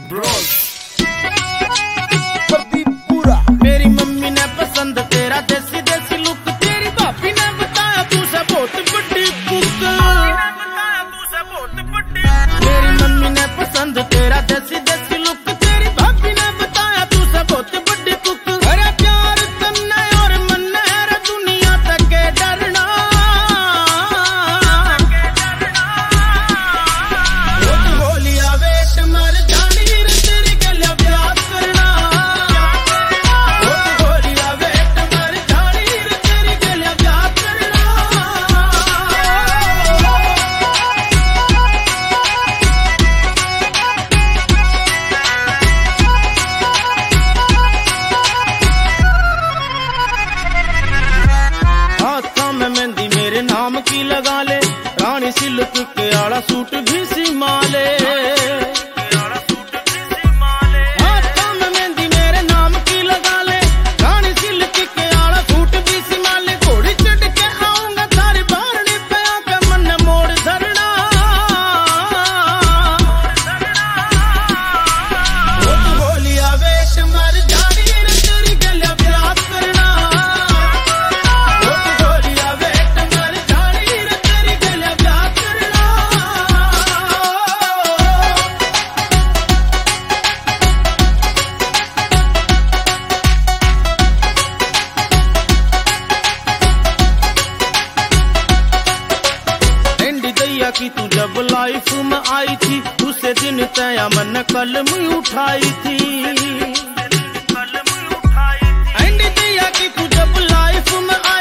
Bros पूरा। मेरी mummy ने पसंद तेरा देसी देसी लुक, तेरी भाभी ने बताया तू से बहुत बड़ी कुक। मेरी मम्मी ने पसंद तेरा देसी देसी लुक, तेरी भाभी ने बताया तू से बहुत बड़ी कुक। अरे प्यार करना और मन है दुनिया तक के डरना, बोलिया वेट मर जानी तेरी गलिया प्यार करना, बोलिया वेट मर जानी तेरी गलिया प्यार करना। हाथों में मेहंदी मेरे नाम की लगा ले, रानी सिल्क के आला सूट भी सिमा ले। हाथों में मेहंदी मेरे नाम की लगा ले, रानी सिल्क के आला सूट भी सिमा ले। घोड़ी चढ़ के आऊंगा थारी बारणी पे आके मन मोड़ धरना, बोलिया वेश मर जानी तेरी गलिया प्यार करना, बोलिया वेट मर जानी तेरी गलिया प्यार करना। एंडी दैया की तू जब लाइफ में आई थी, उसे दिन तया मन कलम उठाई थी। एंडी दैया की तू जब लाइफ में